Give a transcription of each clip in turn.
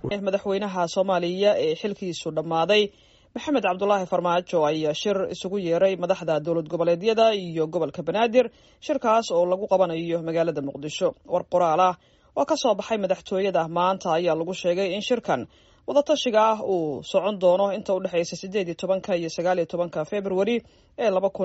madaxweynaha Soomaaliya ee xilkiisu dhamaaday Maxamed Cabdullaahi Farmaajo ayaa shir isugu yeeray madaxda dowlad goboleedyada iyo gobolka Banaadir shirkaas oo lagu qabanayo magaalada Muqdisho. War qoraal ah oo ka soo baxay madaxtooyada maanta ayaa lagu sheegay in shirkan wadatashiga ah uu socon doono inta u dhaxaysa 18 iyo 19 February ee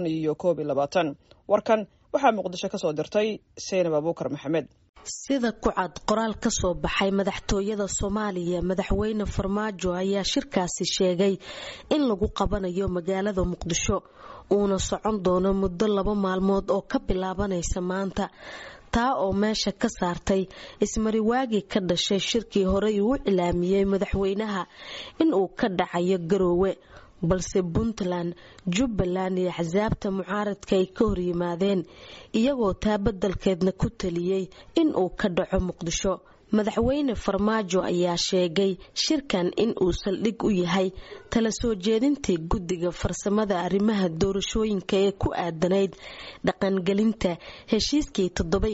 2021. Warkan waxaa Muqdisho ka soo dirtay Seynab Abuukar Maxamed. sida ku cad qoraal ka soo baxay madaxtooyada Soomaaliya madaxweyne Farmaajo ayaa shirkaasi sheegay in lagu qabanayo magaalada Muqdisho uuna socon doono muddo 2 maalmood oo ka bilaabanaysa maanta taa oo meesha ka saartay ismariwaagi ka dhashay shirkii hore uu ilaamiyay madaxweynaha in uu ka dhacayo Garowe balse Puntland, Jubbaland iyo axsaabta mucaaradka ay ka hor yimaadeen iyagoo taa beddelkeedna ku taliyay in uu ka dhaco Muqdisho. madaxweyne Farmaajo ayaa sheegay shirkan in uu saldhig u yahay tala soo jeedintii guddiga farsamada arrimaha doorashooyinka ee ku aadanayd dhaqangelinta heshiiskii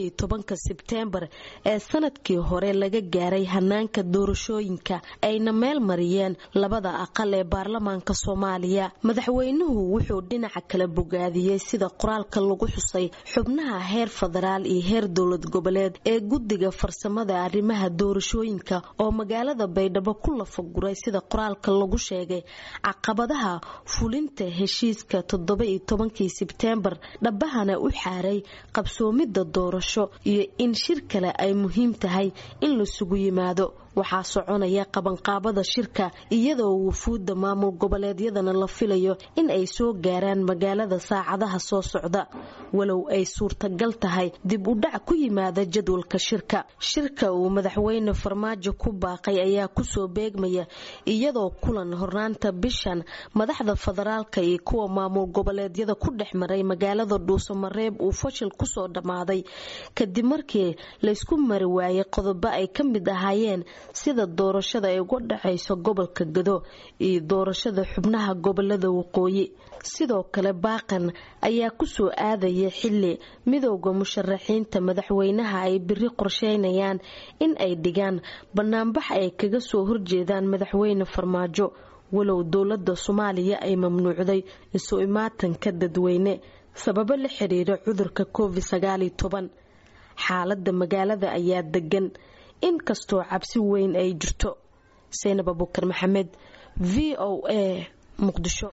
17 Sebteembar ee sanadkii hore laga gaaray hanaanka doorashooyinka ayna meel mariyeen labada aqal ee baarlamaanka Soomaaliya. madaxweynuhu wuxuu dhinaca kale bogaadiyay sida qoraalka lagu xusay xubnaha heer federaal iyo heer dowlad goboleed ee guddiga farsamada doorashooyinka oo magaalada Baydhabo ku lafaguray sida qoraalka lagu sheegay caqabadaha fulinta heshiiska 17 Sebteembar dhabahana u xaaray qabsoomida doorasho iyo in shir kale ay muhiim tahay in la isugu yimaado. waxaa soconaya qabanqaabada shirka iyadoo wufuudda maamul goboleedyadana la filayo in ay soo gaaraan magaalada saacadaha soo socda walow ay suurtagal tahay dib u dhac ku yimaada jadwalka shirka uu madaxweyne Farmaajo ku baaqay ayaa ku soo beegmaya iyadoo kulan hornaanta bishan madaxda federaalka iyo kuwa maamul goboleedyada ku dhexmaray magaalada Dhuusamareeb uu fashil ku soo dhamaaday kadib markii la isku mari waayay qodobo ay ka mid ahaayeen sida doorashada ay uga dhaxayso gobolka Gado iyo doorashada xubnaha gobolada waqooyi. sidoo kale baaqan ayaa ku soo aadaya xilli midowga musharaxiinta madaxweynaha ay biri qorsheynayaan in ay dhigaan banaanbax ay kaga soo horjeedaan madaxweyne Farmaajo walow dowladda Soomaaliya ay mamnuucday isu imaatanka dadweyne sababo la xiriira cudurka COVID-19. xaaladda magaalada ayaa degan in kastoo cabsi weyn ay jirto. Seynab Abuukar Maxamed, VOA, Muqdisho.